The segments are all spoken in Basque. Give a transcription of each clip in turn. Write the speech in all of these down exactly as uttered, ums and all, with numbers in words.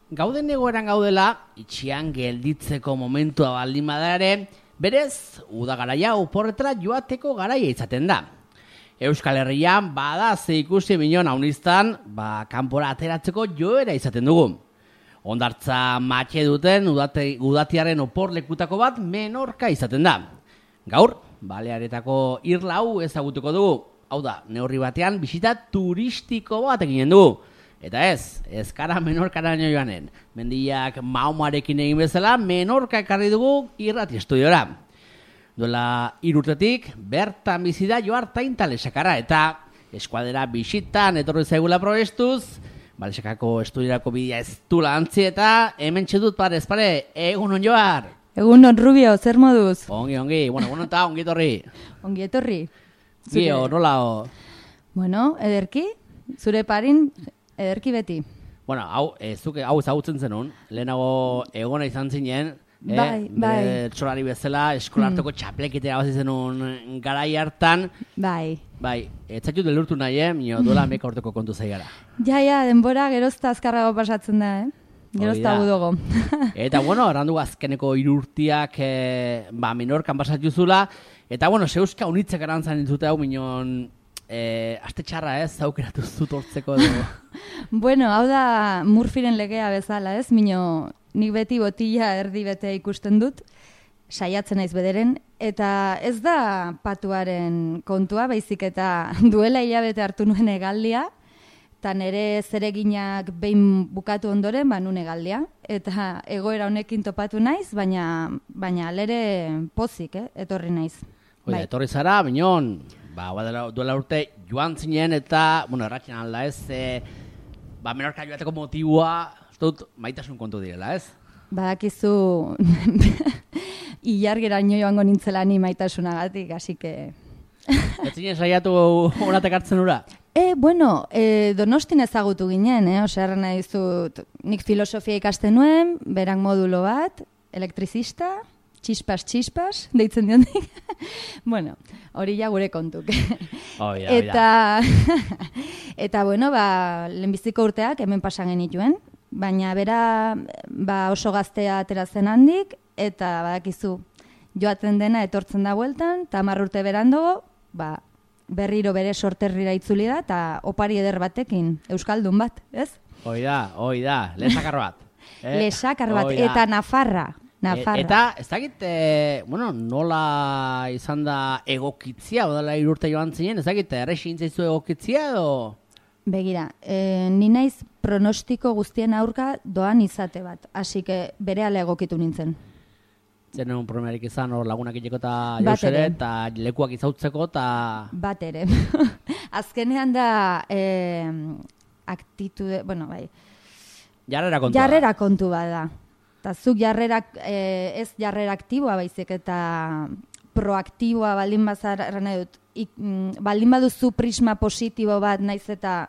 gauden egoeran gaudela, itxian gelditzeko momentua baldin bada ere, berez, uda garaia oporretara joateko garaia izaten da. Euskal Herrian bada ze ikusi minon hauniztan, ba, kanpora ateratzeko joera izaten dugu. Hondartza matxe duten udate, udatiaren oporlekutako bat Menorka izaten da. Gaur, Balearetako irla hau ezagutuko dugu. Hau da, neurri batean bisita turistiko bat eginen dugu. Eta ez, ez kara Menorkara joanen. Mendiak Maumarekin egin bezala, Menorka ekarri dugu irrati estudiora. Duela irurtetik, bertan bizida joar tainta Lesakarra, eta eskualdera bisitan etorri zaigula probestuz, Lesakako estudiorako bidea ez du lantzi, eta hemen txedut parez pare, egunon Joar. Egunon Rubio, zer moduz? Ongi, ongi, bueno, bueno eta ongi etorri. Ongi etorri. Gio, nola o? Bueno, ederki, zure parin, ederki beti. Bueno, hau, ez zuke, hau ezagutzen zenun, lehenago egona izan zinen, bai, eh, bai. Txolari bezala, eskolarteko mm. txaplekitera bazi zenun garai hartan. Bai. Bai, ez zaitut delurtu nahi, eh? Mino, dola meka urteko kontu zaigara. Ja, ja, denbora gerozta azkarrago pasatzen da, eh? Gerozta budogo. Eta, bueno, errandu azkeneko irurtiak eh, ba, Menorkan pasatu zula. Eta, bueno, zeuska unitzek erantzan ditute hau, minon, eh, aste txarra ez, aukeratu zutortzeko edo. Bueno, hau da Murphyren legea bezala, ez? Mino, nik beti botila erdi bete ikusten dut, saiatzen naiz bederen, eta ez da patuaren kontua, baizik eta duela hilabete hartu nuen egaldia, eta nire zereginak behin bukatu ondoren, ba nuen egaldia, eta egoera honekin topatu naiz, baina, baina alere pozik, eh? Etorri naiz. Oida, bai. Etorri zara, minon, ba, duela urte joan zinen, eta, bueno, erratxen alda ez, e, ba, Menorka joateko motiboa, dut, maitasun kontu direla, ez? Badakizu, ilargeraino joango nintzela ni maitasunagatik, así que... Ez zinen saiatu horatek hartzen ura? E, bueno, e, Donostin ezagutu ginen, eh? Osea, erran nahi dizut, nik filosofia ikasten nuen, berak modulo bat, elektrizista, txispas, txispas, deitzen diondik. Bueno, hori ja gure kontuk. Oh, yeah, eta, eta, bueno, ba, lehenbiziko urteak hemen pasan genituen, baina bera ba, oso gaztea ateratzen handik, eta badakizu, joaten dena etortzen da bueltan, eta hamar urte berandogo, ba, berriro bere sorterrira itzuli da, eta opari eder batekin, euskaldun bat, ez? Hoi da, hoi da, lesakar bat. Eh? Lesakar bat, eta Nafarra. Nafarra. E, eta, ez dakit, e, bueno, nola izan da egokitzia, odala irurte joan zinen, ez dakit, errexin zaizu egokitzia, edo? Begira, e, ni naiz pronostiko guztien aurka doan izate bat, hasi que berehala egokitu nintzen. Zer un problemerik izan hor lagunak iteko eta jauzere, eta lekuak izautzeko, eta... Bat ere. Azkenean da eh, aktitude, bueno, bai. Jarrera kontua. Jarrera kontu bada. Eta zuk jarrerak, eh, ez jarrera aktiboa baizik, eta proaktiboa baldin bazara nahi dut. Ik, mm, baldin baduzu prisma positibo bat naiz eta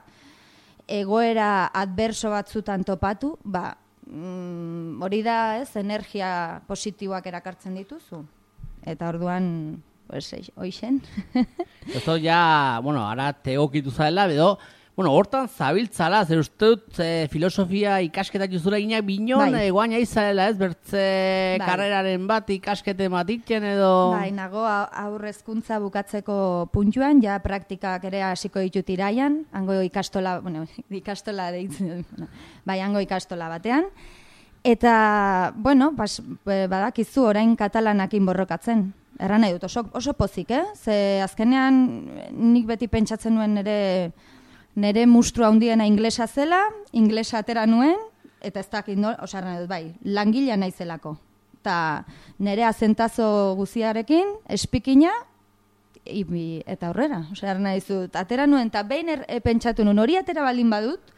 egoera adverso batzutan topatu, ba, Mm, hori da, ez, energia positiboak erakartzen dituzu. Eta orduan, pues, hoixen. Esto ya, bueno, ara tegokitu zaela, edo, bueno, hortan zabiltzala, zer uste dut e, filosofia ikasketak juzura gineak binon, bai. Egoan jaizarela, ez, bertze bai. Karreraren bat ikaskete matiken edo... Bai, nago aurrezkuntza bukatzeko puntuan, ja praktikak ere hasiko ditut iraian, hango ikastola, bueno, ikastola deitzen, bai, hango ikastola batean, eta, bueno, bas, badakizu orain katalanakin borrokatzen, erran nahi dut, oso, oso pozik, eh? Ze azkenean nik beti pentsatzen nuen nire... Nere mustru handiena inglesa zela, inglesa atera nuen, eta ez dakit, no, osarren dut, bai, langilea naizelako. Ta nere azentazo guziarekin, espikina, ibi, eta aurrera. Osarren dizut, atera nuen, eta behin er, e, pentsatu nuen, hori atera baldin badut,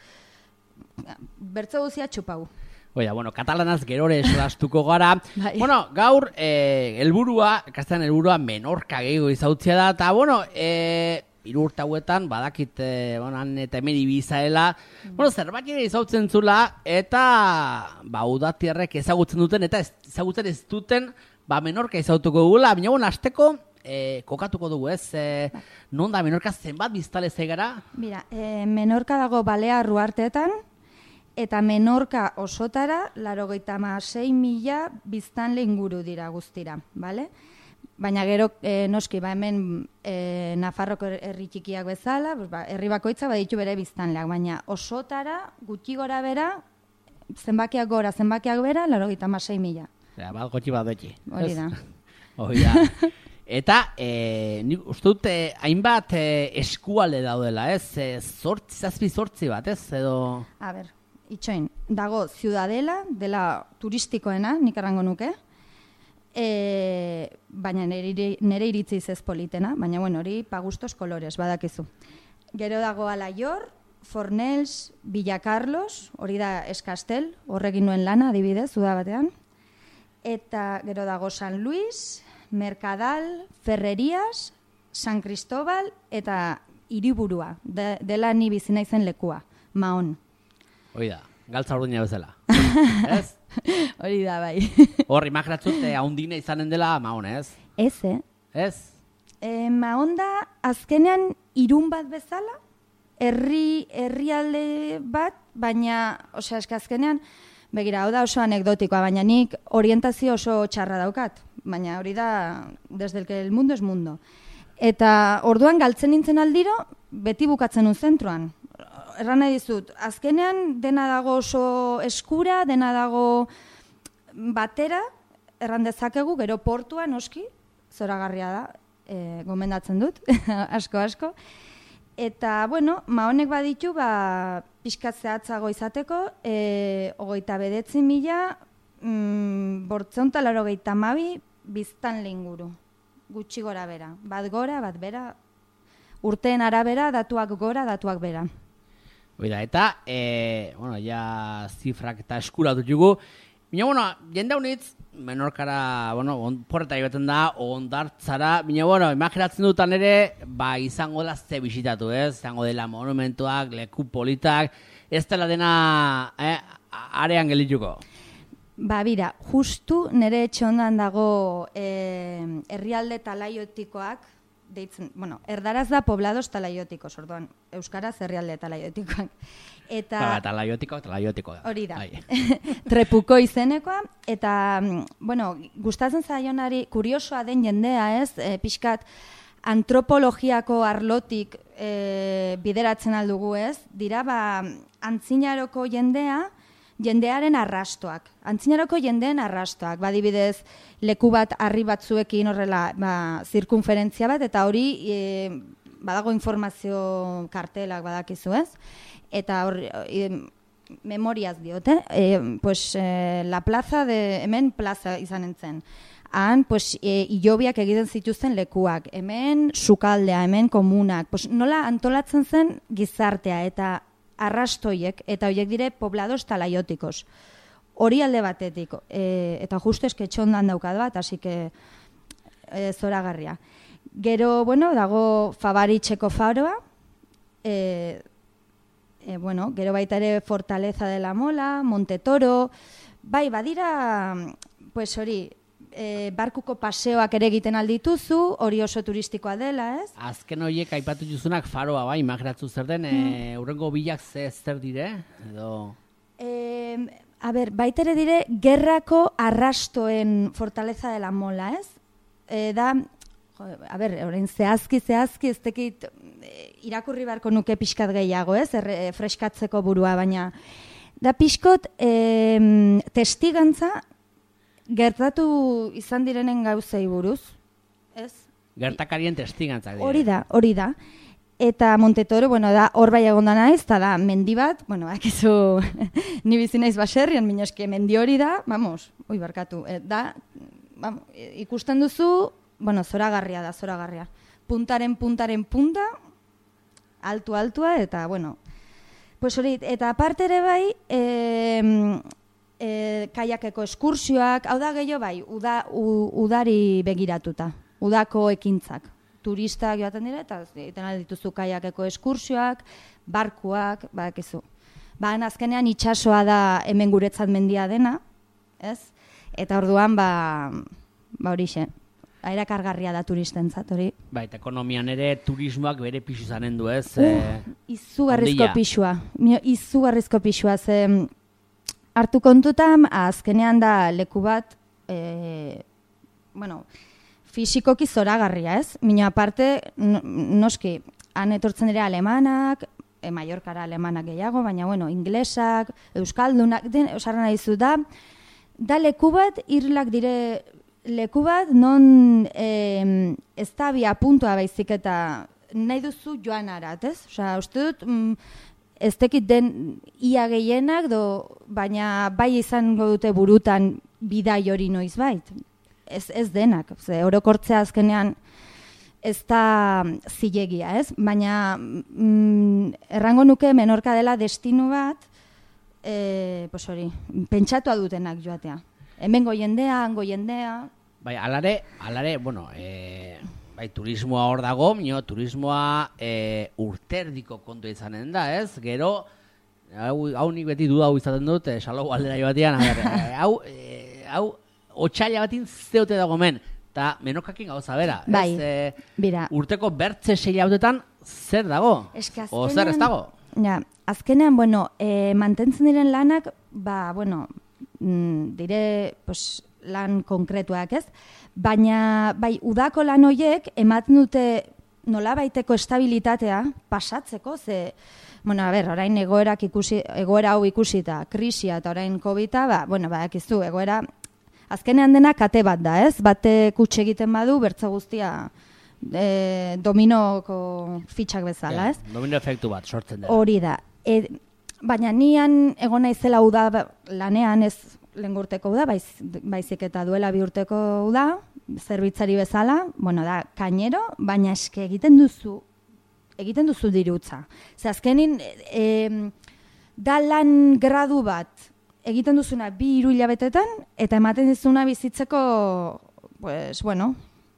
bertzo guzia txupau. Oida, bueno, katalanaz gerore solastuko gara. Bai. Bueno, gaur, eh, elburua, kastean elburua Menorka gehiago izautzia da, eta, bueno, eh, hiru urte hauetan, badakit, eh, bonan, eta hemen ibizaela, mm. bueno, zerbait ere izautzen zula, eta, ba, udatierrek ezagutzen duten, eta ez, ezagutzen ez duten, ba, Menorka izautuko dugula, baina, bueno, azteko, eh, kokatuko dugu, ez? Eh, non da Menorka zenbat biztale zegara? Mira, eh, Menorka dago Balear uharteetan, eta Menorka osotara, laurogeita hamasei mila biztanle inguru dira guztira, bale? Baina gero, e, noski, ba, hemen e, Nafarroko herri txikiak bezala, ba, herri bakoitza baditu bere biztanleak, baina osotara, gutxi gora bera, zenbakiak gora, zenbakiak bera, laurogeita hamasei mila. Ja, bat gotxi bat dutxi. Hori da. Hori da. Eta, e, nik uste dut, e, hainbat e, eskualde daudela, ez? E, zortzi, zazpi zortzi bat, ez? Edo... A ber, itxoin, dago Ciudadela, dela turistikoena, nik errango nuke, e, baina nire, nire iritziz ez politena, baina bueno, hori pagustos kolores, badakizu. Gero dago Alaior, Fornells, Villa Carlos, hori da Eskastel, horrekin nuen lana, adibidez, uda batean. Eta gero dago San Luis, Mercadal, Ferrerías, San Cristóbal eta hiriburua, de, dela ni bizi naizen lekua, Mahon. Hori da, galtza urdina bezala. Ez? Hori da, bai. Hor, imagratzut, haundina izanen dela Mahon, ez? Ez, eh? Ez? E, Mahon da, azkenean irun bat bezala, herri herrialde bat, baina, osea, eske azkenean, begira, hau da oso anekdotikoa, baina nik orientazio oso txarra daukat. Baina hori da, desde el que el mundo es mundo. Eta orduan galtzen nintzen aldiro, beti bukatzen un zentroan. Erran nahi dizut, azkenean dena dago oso eskura, dena dago batera, erran dezakegu, gero portua noski, zoragarria da, e, gomendatzen dut, asko, asko. Eta, bueno, Mahonek baditu, ba, pixkat zehatzago izateko, e, hogeita bedetzi mila, mm, bortzeunta laurogeita hamabi, biztan linguru, gutxi gora bera. Bat gora, bat bera, urteen arabera, datuak gora, datuak bera. Oida, eta, e, bueno, ja zifrak eta eskuratu jugu. Bina, bueno, jende honitz, Menorkara, bueno, on, porreta ibeten da, ondartzara, bina, bueno, imaginatzen dutan ere, ba, izango da ze bisitatu, ez? Izango dela monumentuak, leku politak, ez dela dena, eh, arean gelituko. Ba, bira, justu nire etxe ondan dago eh, herrialde talaiotikoak, deitzen, bueno, erdaraz da poblados talaiotikos, orduan, euskaraz herrialde talaiotikoak. Eta ba, talaiotiko, talaiotiko. Hori da, trepuko izenekoa, eta, bueno, gustatzen zaionari, kuriosoa den jendea, ez, e, pixkat, antropologiako arlotik e, bideratzen aldugu, ez, dira, ba, antzinaroko jendea, jendearen arrastoak. Antzinaroko jendeen arrastoak. Badibidez, leku bat harri batzuekin horrela ba, zirkunferentzia bat, eta hori e, badago informazio kartelak badakizu, ez? Eta hor, e, memoriaz diote, e, pues, e, la plaza de, hemen plaza izan entzen. Han, pues, e, ilobiak egiten zituzten lekuak, hemen sukaldea, hemen komunak, pues, nola antolatzen zen gizartea, eta arrastoiek, eta horiek dire poblados talaiotikos. Hori alde batetik, e, eta justu eske txondan daukad bat, así que e, zoragarria. Gero, bueno, dago Fabaritzeko faroa, e, e, bueno, gero baita ere Fortaleza de la Mola, Montetoro, bai, badira, pues hori, E, barkuko paseoak ere egiten aldituzu, hori oso turistikoa dela, ez? Azken horiek aipatu juzunak faroa, bai, imaginatzen zer den, mm. e, urrengo bilak ze zer dire, edo... E, a ber, baitere dire, gerrako arrastoen Fortaleza de la Mola, ez? E, da, jo, a ber, orain zehazki, zehazki, ez tekit e, irakurri beharko nuke pixkat gehiago, ez? Erre, e, freskatzeko burua, baina... Da pixkot, e, testigantza, gertatu izan direnen gauzei buruz, ez? Gertakarien testigantzak dira. Hori da, hori da. Eta Montetoro, bueno, da, hor bai egon da naiz, eta da, mendi bat, bueno, akizu, ni bizi naiz baserrian, minoski, mendi hori da, vamos, oi barkatu, e, da, vamos, ikusten duzu, bueno, zoragarria da, zoragarria. Puntaren, puntaren punta, altu, altua, eta, bueno, pues hori, eta aparte ere bai, eh, E, kaiakeko eskursioak, hau da gehiago bai, uda, u, udari begiratuta, udako ekintzak. Turistak joaten dira, eta egiten aldituzu kaiakeko eskursioak, barkuak, badakizu. Ba, azkenean itsasoa da hemen guretzat mendia dena, ez? Eta orduan, ba, ba horixe. erakargarria da turistentzat hori. Bai, eta ekonomian ere turismoak bere pixu zanen du, ez? Uh, izugarrizko pixua. Izugarrizko pixua, ze hartu kontutan, azkenean da leku bat, e, bueno, fisikoki zoragarria, ez? Mino aparte, noski, han etortzen ere alemanak, e, Mallorcara alemanak gehiago, baina, bueno, inglesak, euskaldunak, den, osarra nahi zu da, da leku bat, irlak dire leku bat, non e, ez da bia puntua baizik eta nahi duzu joan arat, ez? Osa, uste dut, mm, ez tekit den ia gehienak, do, baina bai izango dute burutan bidai hori noiz bait. Ez, ez denak, ze orokortzea azkenean ez da zilegia, ez? Baina mm, errango nuke Menorka dela destinu bat, e, pues hori, pentsatua dutenak joatea. Hemengo jendea, hango jendea. Bai, alare, alare, bueno, e, bai, turismoa hor dago, mino, turismoa e, urterdiko kontu izanen da, ez? Gero, hau, hau nik beti duda hau izaten dut, e, salou aldera joatean, e, hau, e, hau, otxaila batin zeute dago men, eta Menorkakin gauza bera. Bai, ez, e, bira. Urteko bertze sei hautetan zer dago? Eske o zer ez dago? Ja, azkenean, bueno, e, mantentzen diren lanak, ba, bueno, mm, dire, pues, lan konkretuak, ez? Baina, bai, udako lan hoiek ematen dute nolabaiteko estabilitatea pasatzeko, ze, bueno, a ber, orain egoerak ikusi, egoera hau ikusita, krisia eta orain kobida, ba, bueno, ba, ekizu, egoera, azkenean dena kate bat da, ez? Bate kutxe egiten badu, bertza guztia e, dominoko fitxak bezala, ez? Yeah, domino efektu bat sortzen dela. Hori da. E, baina nian egon naizela uda lanean, ez lengurteko uda, baiz, baizik eta duela bi urteko uda, zerbitzari bezala, bueno, da, kainero, baina eske egiten duzu, egiten duzu dirutza. Ze azkenin, e, da lan gradu bat, egiten duzuna bi hiru hilabetetan, eta ematen dizuna bizitzeko, pues, bueno,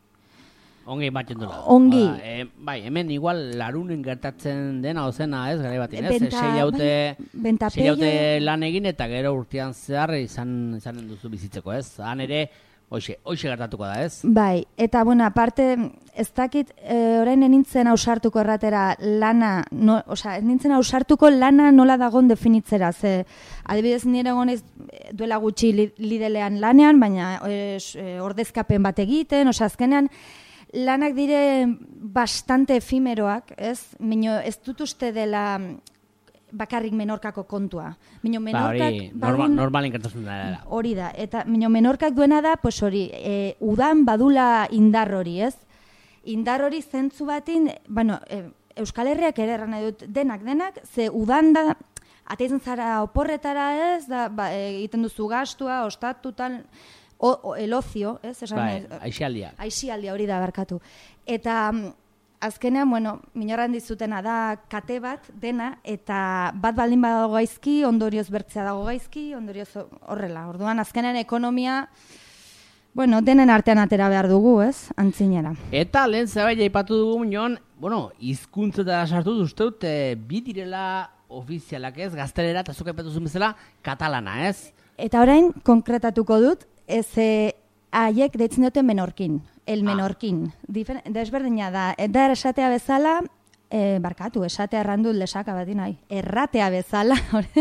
ongi ematen dula. Ongi. Ba, e, bai, hemen igual larunen gertatzen dena ozena, ez, gara batin, ez? Benta, sei haute, bai, sei haute lan egin eta gero urtean zehar izan, izanen duzu bizitzeko, ez? Han ere, hoxe, hoxe gertatuko da, ez? Bai, eta, bueno, aparte, ez dakit, e, orain enintzen ausartuko erratera lana, no, osea, enintzen ausartuko lana nola dagon definitzera, ze, adibidez nire gonez duela gutxi li, lidelean lanean, baina es, e, ordezkapen bat egiten, osea, azkenean, lanak dire bastante efimeroak, ez? Mino, ez dut uste dela bakarrik Menorkako kontua. Mino, Menorkak... Ba, hori, norma, normalin gertatzen da. Hori da, eta mino, Menorkak duena da, pues hori, e, udan badula indar hori, ez? Indar hori zentzu batin, bueno, e, Euskal Herriak ere erran nahi dut denak, denak, ze udan da, ateitzen zara oporretara, ez? Da, ba, egiten duzu gastua, ostatu, tal... O, o, el ocio, ez? Esan, bai, aixialdia. Aixialdia hori da barkatu. Eta azkenean, bueno, minorran dizutena da kate bat, dena, eta bat baldin badago gaizki, ondorioz bertzea dago gaizki, ondorioz horrela. Orduan, azkenean ekonomia, bueno, denen artean atera behar dugu, ez? Antzinera. Eta lehen zerbait aipatu dugu minon, bueno, hizkuntzetara sartu uste dut, e, bi direla ofizialak, ez? Gaztelera, eta zuk aipatu zuen bezala, katalana, ez? Eta orain, konkretatuko dut, ez haiek deitzen dute Menorkin, el Menorkin. Ah. Desberdina da, da esatea bezala, e, barkatu, esatea errandu lesaka bat nahi, erratea bezala,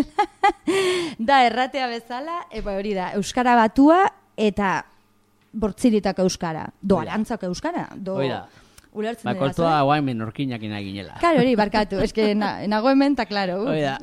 da erratea bezala, epa hori da, Euskara batua eta bortziritako Euskara, do arantzako Euskara, do... Oida. Ulertzen ba, kontua guain Menorkinak inaginela. Karo hori, barkatu, eske na, nago hemen, ta klaro. Oida.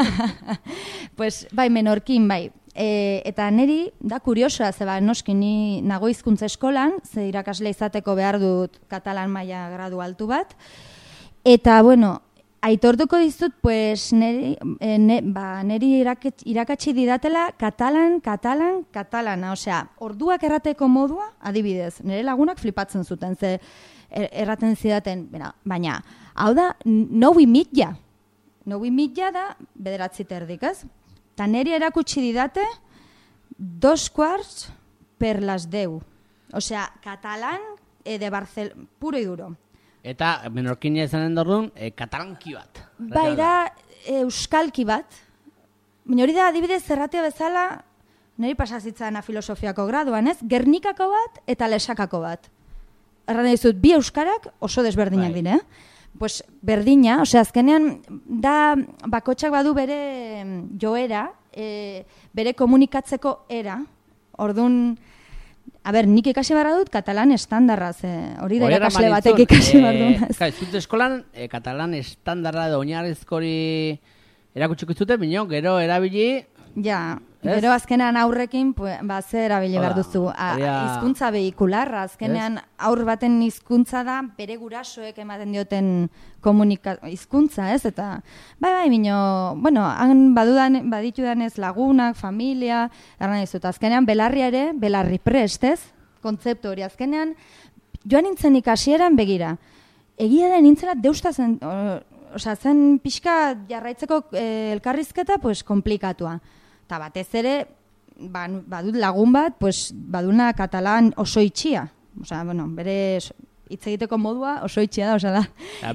Pues, bai, Menorkin, bai. E, eta niri, da kuriosoa, zeba, noski ni nago hizkuntza eskolan, ze irakasle izateko behar dut katalan maila gradu altu bat. Eta, bueno, aitortuko dizut, pues, niri, e, ne, ba, niri iraket, irakatsi didatela katalan, katalan, katalana. Osea, orduak errateko modua, adibidez, nire lagunak flipatzen zuten, ze erraten zidaten, baina, hau da, nobi mitja. Nobi mitja da, bederatzi terdik, ez? Ta neri erakutsi didate, dos quarts per las deu. Osea, katalan e de Barcelona, puro y duro. Eta Menorkina izanen dorrun, e, katalanki bat. Bai, da euskalki bat. Baina hori da, adibidez, zerratea bezala, niri pasazitzana filosofiako graduan, ez? Gernikako bat eta lesakako bat. erran dizut, bi euskarak oso desberdinak bai. Dire, pues berdina, osea, azkenean da bakotxak badu bere joera, e, bere komunikatzeko era, orduan, a ber, nik ikasi barra dut katalan estandarra, ze hori da irakasle batek ikasi barra dut. Kai, zut eskolan, e, katalan estandarra edo oinarrizkori erakutsiko zuten, bino, gero erabili... Ja, gero azkenean aurrekin, pues, ba, ze erabili behar duzu. Hizkuntza behikularra, azkenean aur baten hizkuntza da, bere gurasoek ematen dioten komunikazio hizkuntza, ez? Eta, bai, bai, bino, bueno, han badudan, baditudanez lagunak, familia, erran dizut, azkenean belarria ere, belarri prest, ez? Kontzeptu hori, azkenean, joan nintzen ikasieran begira. Egia da nintzela deustazen, osea, zen pixka jarraitzeko eh, elkarrizketa, pues, komplikatua. Eta batez ere, badut lagun bat, pues, baduna katalan oso itxia. Osea, bueno, bere hitz egiteko modua oso itxia da, osea da.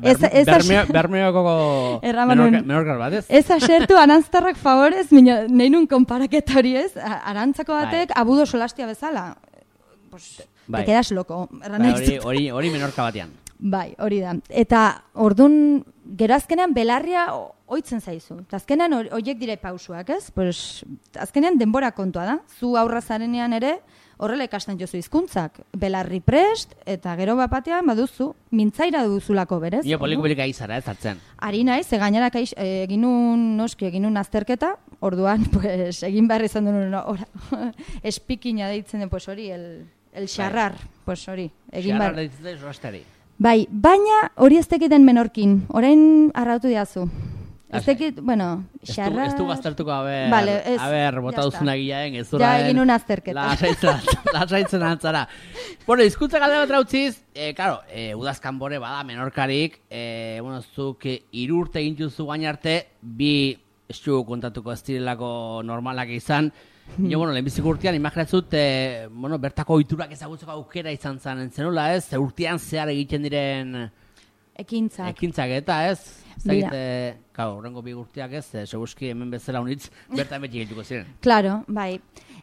Bermeoko menorkar bat, ez? Ez asertu arantztarrak favorez, nahi nun konparaketa hori ez, arantzako batek abudo solastia bezala. Pues, te quedas loko. Hori menorka batean. Bai, hori da. Eta ordun gero azkenean belarria ohitzen zaizu. Eta azkenean horiek dire pausuak, ez? Pues, azkenean denbora kontua da. Zu aurra zarenean ere horrela ikasten jozu hizkuntzak. Belarri prest, eta gero bapatean baduzu, mintzaira duzulako berez. Nio poliko-polika izara, ez hartzen. Ari naiz, egainak egin nun, noski, egin nun azterketa, orduan, pues, egin behar izan duen espikina deitzen den, pues, hori, el, el xarrar, pues, hori. Xarrar deitzen den zorastari. Bai, baina hori ez tekiten menorkin, orain arrautu diazu. Ez tekit, bueno, xarra... Ez du gaztertuko, a ber, vale, a ber, bota duzuna gilaen, ez zura... Ja, egin una azterketa. Lasaitzen antzara. Bueno, izkuntza galde bat rautziz, eh, claro, eh, udazkan bore bada menorkarik, eh, bueno, zuk irurte gintuzu gain arte, bi estu kontatuko ez direlako normalak izan, Jo, bueno, lehenbizik urtean, imaginatzut, eh, bueno, bertako ohiturak ezagutzeko aukera izan zen entzenola, ez? Urtean zehar egiten diren... Ekintzak. Ekintzak eta, ez? Zagite, kau, horrengo bi urteak ez, seguski hemen bezala unitz, bertan beti egituko ziren. Claro, bai.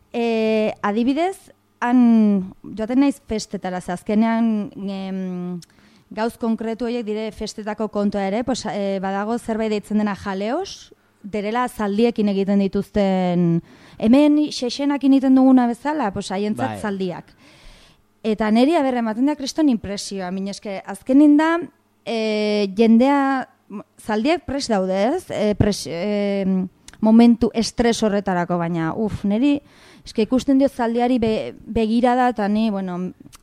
E, adibidez, han, joaten naiz festetara, azkenean em, gauz konkretu horiek dire festetako kontua ere, pues, e, badago zerbait deitzen dena jaleos, derela zaldiekin egiten dituzten, hemen xexenak egiten duguna bezala, pues haientzat bai. Zaldiak. Eta neri aberra ematen da kriston impresioa, mineske, azkenin da, e, jendea, zaldiak pres daude ez, e, pres, e, momentu estres horretarako, baina, uf, neri, eske ikusten dio zaldiari be, begira da, eta ni, bueno,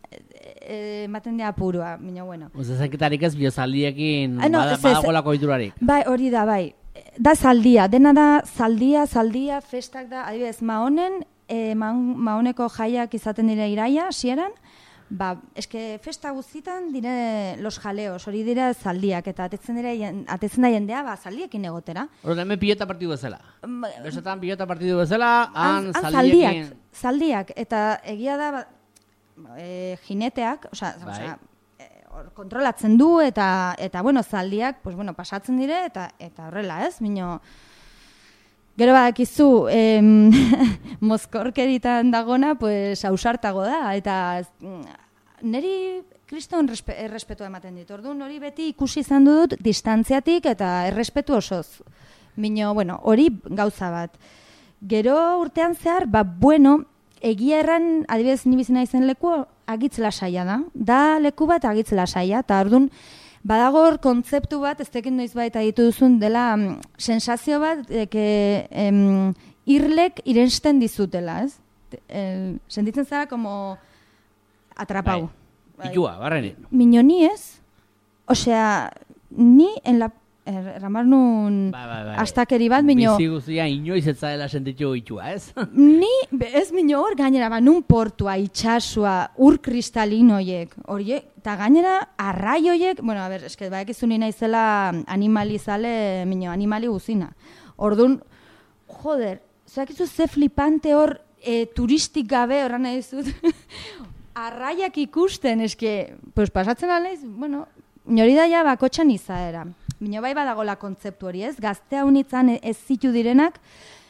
ematen dira apurua, baina, bueno. Uzezaketarik ez bio zaldiekin, ah, no, badagolako iturarik. Bai, hori da, bai. Da zaldia, dena da zaldia, zaldia, festak da, adibidez, mahonen, e, mahoneko jaiak izaten dira iraia, hasieran, ba, eske festa guztitan dire los jaleos, hori dira zaldiak, eta atetzen, dira, atetzen da jendea, ba, zaldiekin egotera. Hori, hemen pilota partidu bezala. Besetan pilota partidu bezala, han zaldiekin. Zaldiak, eta egia da, ba, e, jineteak, osea, bai. Osea, kontrolatzen du eta eta bueno, zaldiak, pues bueno, pasatzen dire eta eta horrela, ez? Mino gero badakizu, em, mozkorkeritan dagona, pues ausartago da eta neri kriston errespetua ematen dit. Orduan hori beti ikusi izan dut distantziatik eta errespetu osoz. Mino, bueno, hori gauza bat. Gero urtean zehar, ba bueno, egia erran, adibidez ni bizi naizen leku agitz lasaia da. Da leku bat agitz lasaia, eta orduan badago hor kontzeptu bat, ez tekin noiz baita ditu duzun, dela um, sensazio bat, eke um, irlek irensten dizutela, ez? E, sentitzen zara, como atrapau. Bai. Itua, barreni. Minoni ez, osea, ni en la... Erramar nun ba, ba, ba, astakeri bat, minio... Bizi guztia inoiz ez zaela sentitu itxua, ez? Ni, ez minio hor gainera, ba, nun portua, itxasua, ur kristalinoiek, horiek, eta gainera, arrai horiek, bueno, a ber, eske, ba, ekizu nina izela animalizale, minio, animali guzina. Orduan, joder, zakizu ze flipante hor, e, turistik gabe, horran nahi dizut, arraiak ikusten, eske, pues, pasatzen alaiz, bueno, nori da ja bakotxan izaera. Bino bai badagola kontzeptu hori, ez? Gaztea unitzan ez zitu direnak,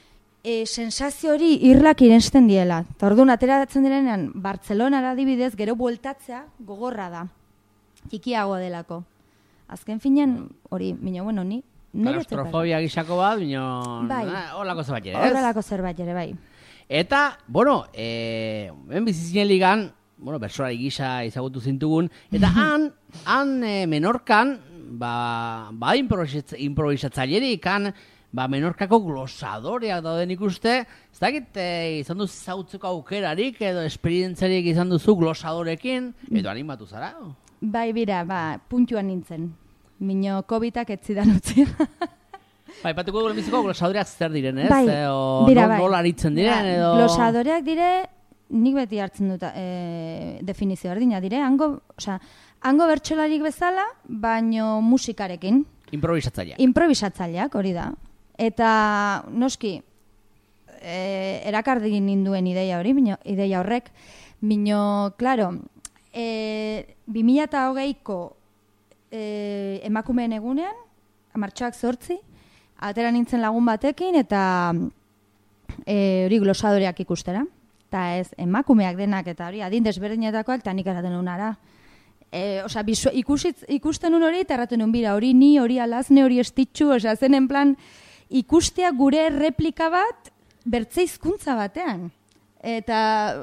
e, sensazio hori irlak irensten diela. Eta orduan ateratzen direnean, Bartzelonara adibidez, gero bueltatzea gogorra da. Txikiago delako. Azken finean, hori, bino, bueno, ni... Klaustrofobia gixako bat, bino... Bai. Horrelako zerbait ere, ez? Horrelako zerbait ere, bai. Eta, bueno, eh, ben bizizinen ligan, bueno, bersolari gisa izagutu zintugun, eta han, han eh, menorkan, ba, ba improvisatzailerik, han, ba, menorkako glosadoreak dauden ikuste, ez dakit eh, izan duzu zautzeko aukerarik, edo esperientzarik izan duzu glosadorekin, edo animatu zara? Bai, bira, ba, puntuan nintzen. Mino covidak ez zidan utzi. Bai, patuko dugu lehenbiziko glosadoreak zer diren, ez? Bai, o, dira, no, bai. Nola aritzen diren, edo... Glosadoreak dire, nik beti hartzen dut e, definizio berdina dire, hango, osea, hango bertsolarik bezala, baino musikarekin. Improvisatzaileak. Improvisatzaileak, hori da. Eta, noski, e, erakardigin ninduen ideia hori, bino, ideia horrek, bino, klaro, e, bi mila hogeiko e, emakumeen egunean, martxoak zortzi, atera nintzen lagun batekin, eta e, hori glosadoreak ikustera. Eta ez, emakumeak denak, eta hori, adin desberdinetakoak, eta nik eraten unara. E, osea, bisu, ikusit, ikusten un hori, eta erraten un bira, hori ni, hori alazne, hori estitxu, osea, zen en plan, ikustea gure replika bat, bertze hizkuntza batean. Eta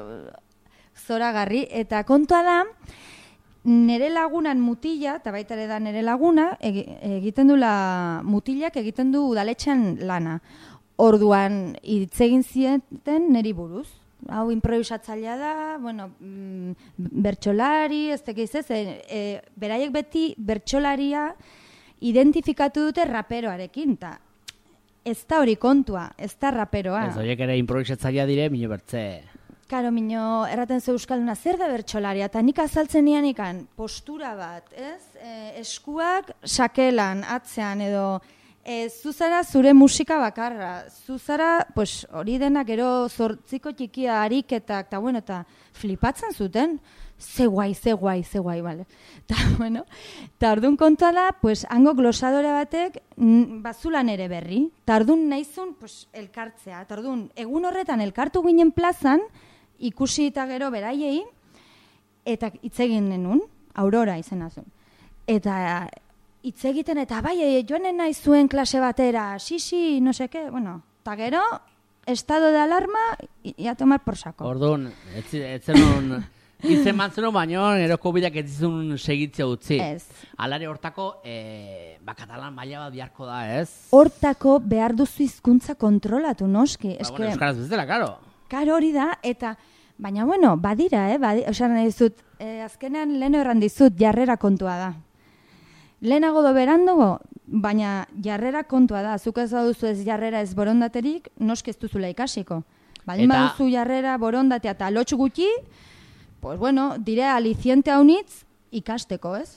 zoragarri, eta kontua da, nere lagunan mutila, eta baita ere da nere laguna, egiten du la mutilak egiten du udaletxean lana. Orduan, hitz egin zieten neri buruz. Hau improvisatzailea da, bueno, bertsolari, ez tekiz ez, e, e, beraiek beti bertsolaria identifikatu dute raperoarekin, eta ez da hori kontua, ez da raperoa. Ez horiek ere improvisatzailea dire, mino bertze... Karo, mino, erraten ze euskalduna, zer da bertsolaria, eta nik azaltzen nian ikan postura bat, ez? E, eskuak sakelan, atzean, edo e, zuzara zure musika bakarra, zuzara, pues, hori dena gero zortziko txikia ariketak, eta bueno, eta flipatzen zuten, ze guai, ze guai, ze guai, bale. Eta, bueno, eta orduan kontua da, pues, hango glosadore batek bazulan ere berri, eta orduan nahizun, pues, elkartzea, eta orduan, egun horretan elkartu ginen plazan, ikusi eta gero beraiei, eta hitz egin nenun, Aurora izena zuen. Eta hitz egiten, eta bai, joanen nahi zuen klase batera, sisi, no seke, bueno, eta gero, estado de alarma, ia tomar por saco. Orduan, etzenun, izen mantzenu baino, nero covidak ez dizun segitzea utzi. Ez. Alare hortako, e, ba, katalan maila bat biharko da, ez? Hortako behar duzu hizkuntza kontrolatu, noski. Ba, bueno, euskaraz bezala, karo. Karo hori da, eta, baina, bueno, badira, eh? Badira, osea, nahi dizut, eh, azkenean leheno erran dizut, jarrera kontua da. Lehenago do berandugo, baina jarrera kontua da. Zuk ez baduzu ez jarrera ez borondaterik, noski ez duzula ikasiko. Baldin Eta... baduzu jarrera, borondatea eta lotx gutxi, pues bueno, dire aliciente haunitz ikasteko, ez?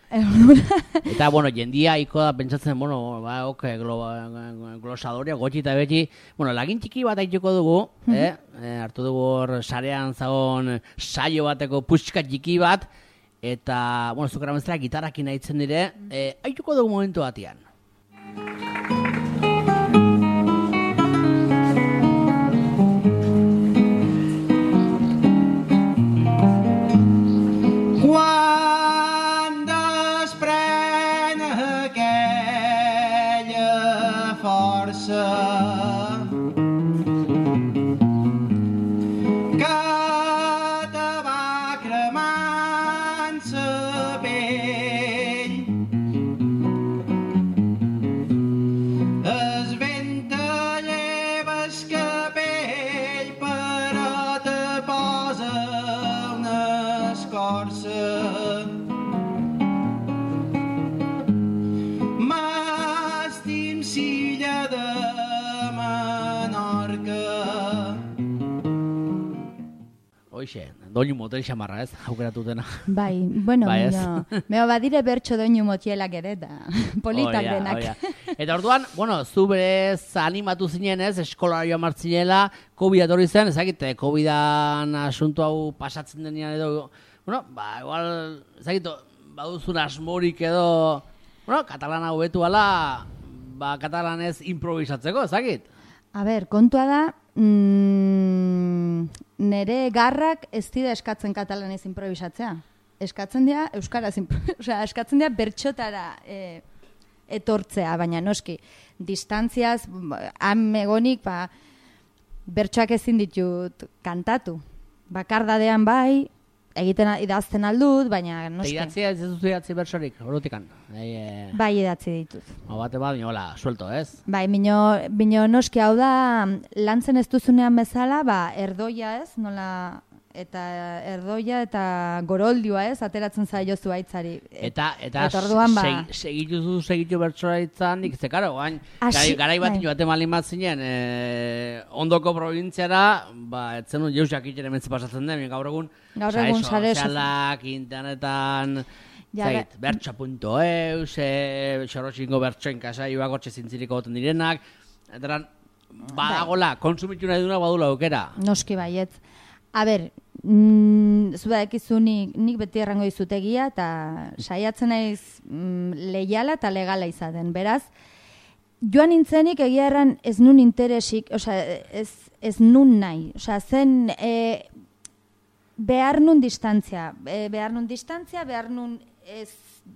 Eta, bueno, jendia iko da pentsatzen, bueno, ba, ok, glo, glosadoria, gotxi eta beti, bueno, lagin txiki bat haituko dugu, eh? eh? Hartu dugu hor sarean zagon saio bateko puxka txiki bat, eta, bueno, zukera meztera gitarakin haitzen dire, eh, haituko dugu momentu batean. Oixe, doinu motel xamarra, ez? Aukeratu dena. Bai, bueno, bai, mino, meo badire bertso doinu motielak ere, eta politak oia, denak. Oia. Eta orduan, bueno, zu berez animatu zinen, ez? Eskolarioa martzinela, COVID atorri zen, ezagite, COVID-an asunto hau pasatzen denean edo, bueno, ba, igual, ezagite, baduzun asmorik edo, bueno, katalana hobetu ala, ba, katalanez improvisatzeko, ezagit? A ber, kontua da, mm, nere garrak ez dira eskatzen katalanez improvisatzea. Eskatzen dira euskaraz, osea, eskatzen dira bertxotara e, etortzea, baina noski, distantziaz, han egonik, ba, bertsoak ezin ditut kantatu. Bakardadean bai, egiten idazten aldut, baina noski. Idatzia ez duzu idatzi bertsorik, horretikan. E... Bai idatzi ditut. O bate bat, hola, suelto, ez? Bai, mino, mino noski hau da, lantzen ez duzunean bezala, ba, erdoia ez, nola, eta erdoia eta goroldioa ez, ateratzen zaio zuaitzari. Eta, eta, eta orduan, ba... seg, segitu zu, segitu bertsoa itzan, nik ze, karo, gain, Asi, garai bat bai. joaten malin bat zinen, e, ondoko provintziara, ba, etzen dut jausak itxeren mentze pasatzen den, gaur egun, Gaur egun sare sozialak, internetan, Ja, zait, bertso punto eus, e, xorrotxingo bertsoen kasaioak hortxe zintziriko goten direnak, eta badagola, konsumitu nahi duna badula aukera. Noski baietz. A ber, mm, zu badakizu nik, nik beti errango dizutegia, eta saiatzen naiz mm, leiala eta legala izaten. Beraz, joan nintzenik egia erran ez nun interesik, osea, ez, ez nun nahi. Osea, zen e, behar nun distantzia, e, behar nun distantzia, behar nun ez,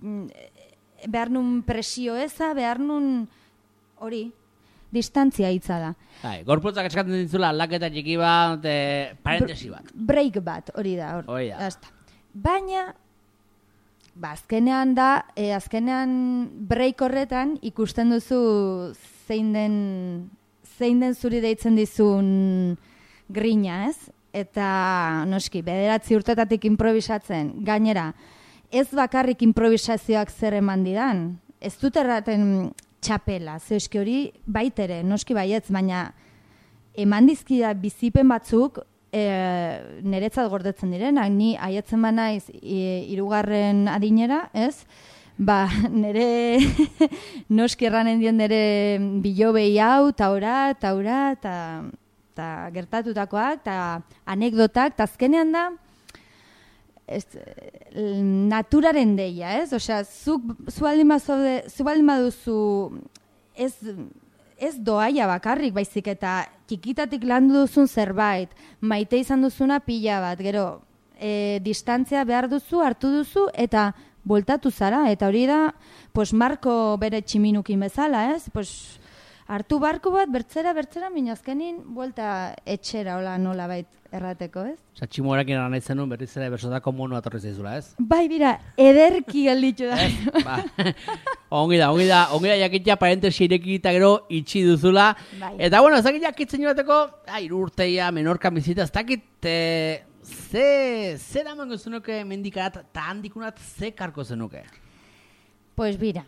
mm, behar nun presio eza, behar nun hori, distantzia hitza da. Bai, gorputzak eskatzen ditzula aldaketa txiki bat, e, parentesi bat. Break bat, hori da. Hor, Hori da. Hasta. Baina, ba, azkenean da, e, azkenean break horretan ikusten duzu zein den, zein den zuri deitzen dizun grina, ez? Eta, noski, bederatzi urtetatik improvisatzen, gainera, ez bakarrik improvisazioak zer eman didan, ez dut erraten txapela, ze eski hori baitere, noski baietz, baina eman dizkida bizipen batzuk e, niretzat gordetzen direnak, ni aietzen ba naiz e, hirugarren adinera, ez? Ba, nire noski erranen dion nire bilobei hau, taura, taura, eta gertatutakoak, eta anekdotak, eta azkenean da, ez, naturaren deia, ez? Osea, zu baldin baduzu ez, ez doaia bakarrik, baizik eta txikitatik landu duzun zerbait, maite izan duzuna pila bat, gero, e, distantzia behar duzu, hartu duzu, eta bueltatu zara, eta hori da, pues, Marko bere tximinukin bezala, ez? Pues, hartu barko bat, bertzera, bertzera, minazkenin, buelta etxera, hola nola bait errateko, ez? Osa, tximorakin eran nahi zenun, berriz ere bersotako mono atorri zaizula, ez? Bai, bira, ederki galditxu da. Ba, ongi da, ongi da, ongi da jakitea parentesi ireki eta gero itxi duzula. Bai. Eta, bueno, ez dakit jakitzen joateko, ah, irurteia, menorkan bizita, ez dakit, e, ze, ze damango zenuke mendikarat, eta handikunat ze karko zenuke? Pues, bira,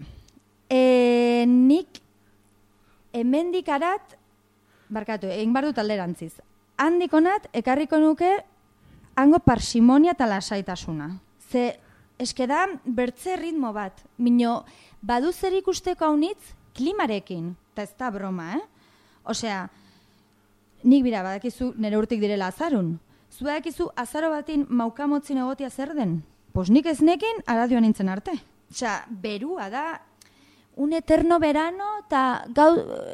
e, nik hemendikarat, barkatu, egin bar dut alderantziz, handikonat, ekarriko nuke, hango parsimonia eta lasaitasuna. Ze, eske da, bertze ritmo bat. Mino, badu zer ikusteko haunitz, klimarekin. Eta ez da broma, eh? Osea, nik bira, badakizu nire urtik direla azarun. Zu badakizu azaro batin maukamotzin egotia zer den? Pos nik ez nekin, aradioan nintzen arte. Osea, berua da, un eterno verano, eta gau,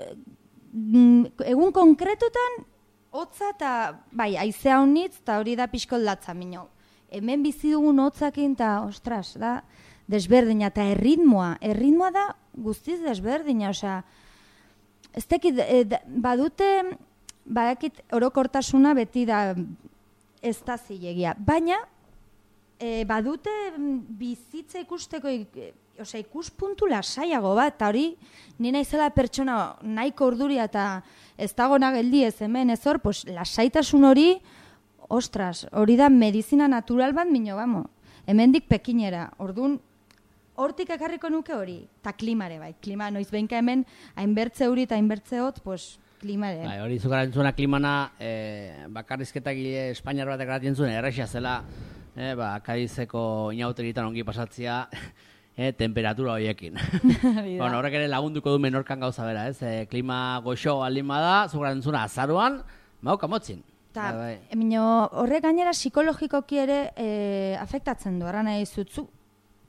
egun konkretutan, hotza eta, bai, aizea honitz, eta hori da pixko latza, mino. Hemen bizi dugun hotzakin, eta, ostras, da, desberdina, eta erritmoa, erritmoa da guztiz desberdina, osea, ez tekit, e, badute, badakit orokortasuna beti da ez da zilegia, baina, e, badute bizitza ikusteko, e, osea, ikuspuntu lasaiago bat, eta hori, ni naizela pertsona nahiko urduria eta ez dagona geldi ez hemen ez hor, pues, lasaitasun hori, ostras, hori da medizina natural bat, mino, bamo, hemendik pekinera, orduan, hortik ekarriko nuke hori, eta klimare bai, klima noiz behinka hemen, hainbertze hori eta hainbertze hot, pues, klimare. Bai, hori zukara entzuena klimana, eh, bakarrizketak Espainiar batek eratzen zuen, errexia zela, eh, ba, Kadizeko inauteritan ongi pasatzea, Eh, temperatura horiekin. Bueno, horrek ere lagunduko du menorkan gauza bera, ez? E, klima goxo aldin bada, zugaren zuna azaruan, mauka motzin. Ta, emino, horrek gainera psikologikoki ere e, afektatzen du, arra nahi zutzu.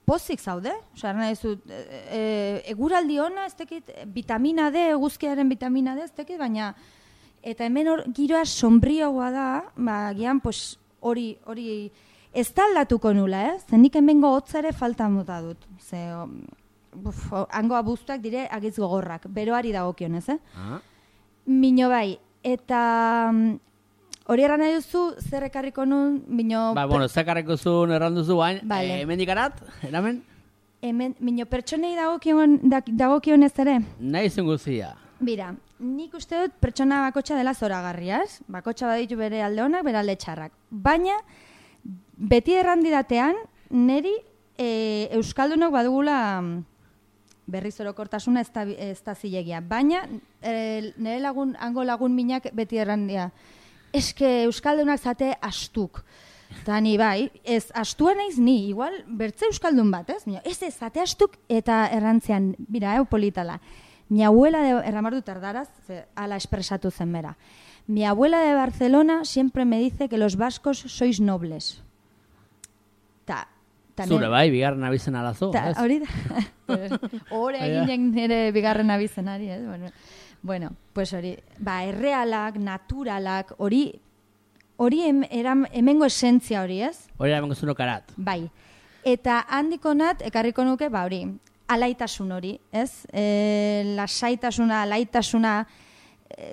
pozik zaude, osea, nahi zut, e, e, eguraldi ona, ez tekit, vitamina D, eguzkiaren vitamina D, ez tekit, baina, eta hemen hor, giroa sombrioa da, ba, gian, pues, hori, hori, ez da aldatuko nula, ez? Eh? Nik hemengo hotzare falta mota dut, ze, buf, hango abuztuak dire agiz gogorrak, beroari dagokionez, eh? Ah. Mino bai, eta... Hori erran nahi duzu, zer ekarriko nun, mino... Ba, bueno, zer ekarriko zuen erran duzu, bain, vale. e, hemen dikarat, eramen? Hemen, mino pertsonei dagokion, dagokion ez ere? Nahi zuen guzia. Bira, nik uste dut pertsona bakotxa dela zoragarriaz, bakotxa baditu bere alde honak, bere alde txarrak. Baina, beti errandidatean, neri e, Euskaldunok badugula berriz orokortasuna ez da, ez da zilegia. Baina, e, nire lagun, hango lagun minak beti errandia. Eske Euskaldunak zate astuk. Eta ni bai, ez astua naiz ni, igual bertze Euskaldun bat, ez? Ez ez, zate astuk eta errantzean, bira, eh, politala. Mi abuela, de, erramardu tardaraz, ze, ala espresatu zen bera. Mi abuela de Barcelona siempre me dice que los vascos sois nobles. Ta, ta Zure ne... bai, bigarren abizen alazo, ta, ez? Hori da. Hore eginen nire bigarren abizenari, ez? Bueno... Bueno, pues hori, ba, errealak, naturalak, hori, hori em, eram, hemengo esentzia hori, ez? Hori hemengo zuno karat. Bai, eta handiko nat, ekarriko nuke, ba, hori, alaitasun hori, ez? E, lasaitasuna, alaitasuna, e,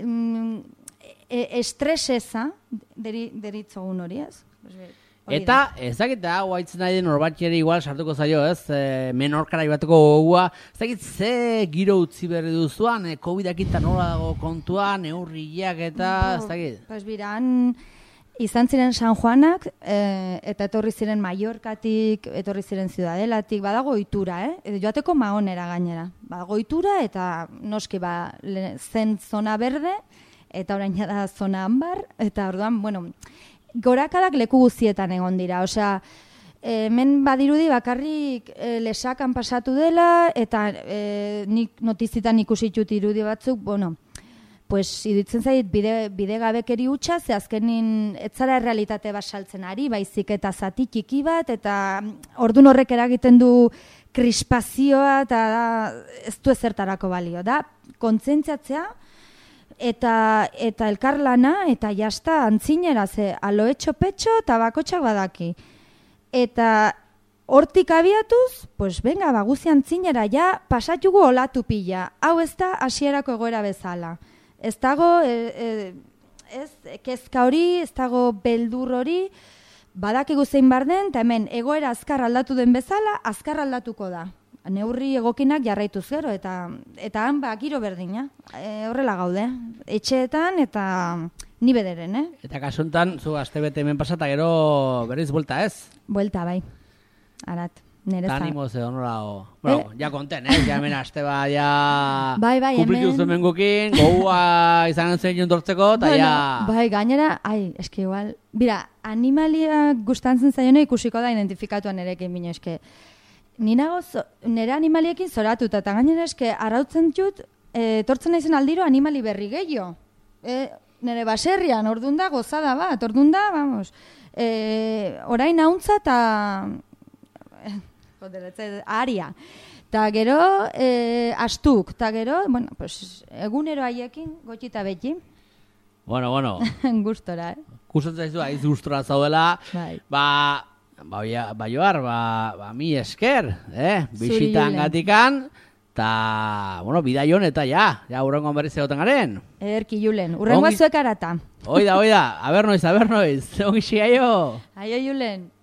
e, estreseza, deri, deritzogun hori, ez? Eta, ez dakit da, guaitzen nahi den horbatiari igual sartuko zaio, ez? E, menorkara ibateko gogua. Ez dakit, ze giro utzi berri duzuan, e, COVID-ak eta nola dago kontuan, neurriak eta, ez dakit? Pues biran, izan ziren San Juanak, e, eta etorri ziren Mallorcatik, etorri ziren Ciudadelatik, badago ohitura, eh? Edo joateko Mahonera gainera. Badago ohitura, eta noski, ba, zen zona berde, eta orain da zona ambar, eta orduan, bueno... Gorakadak leku guztietan egon dira, osea, hemen badirudi bakarrik e, lesakan pasatu dela, eta e, nik notizitan ikusitut irudi batzuk, bueno, pues idutzen zait bide, bide gabekeri hutsa, ze azkenin etzara errealitate bat saltzen ari, baizik eta zati txiki bat, eta ordun horrek eragiten du krispazioa, eta da, ez du ezertarako balio, da, kontzentziatzea, Eta, eta elkarlana, eta jasta antzinera, ze aloetxo petxo eta bakotxak badaki. Eta hortik abiatuz, pues venga, baguzi antzinera, ja pasatugu olatu pila. Hau ez da hasierako egoera bezala. Ez dago, e, e, ez, kezka hori, ez dago beldur hori, badakigu zein bar den, eta hemen egoera azkar aldatu den bezala, azkar aldatuko da. Neurri egokinak jarraituz gero, eta eta han ba, giro berdina. E, horrela gaude, etxeetan eta ni bederen, eh? Eta kasuntan, zu astebete hemen pasata gero berriz buelta, ez? Buelta, bai. Arat, nire zan. Tanimoz edo nola, o... Bueno, eh? Ja konten, eh? Ja hemen aste ba, ja... Bai, bai, kumplitu hemen... zuen gukin, gogoa izan zen jontortzeko, eta bueno, ja... Bai, gainera, ai, eski igual... Bira, animalia gustantzen zaiona ikusiko da identifikatuan erekin bine, eske... Ni nago, nire animaliekin zoratuta, eta gainera eske, arautzen dut, e, tortzen naizen aldiro animali berri gehiago. E, nire baserrian, ordun da, gozada bat, ordun da, vamos, e, orain hauntza eta... E, aria. Ta gero, e, astuk, ta gero, bueno, pues, egunero haiekin, gotxita beti. Bueno, bueno. Gustora, eh? Gustatzen zaizu, aiz gustora zaudela. Bai. Ba... Ba, ba joar, ba, ba mi esker, eh? Bisitan gatikan, eta, bueno, bidaion eta ja, ja urrengoan berriz egoten garen. Ederki Julen, urrengoa zuek arata. Oida, oida, aber noiz, aber noiz, ongi xi aio. Aio Julen.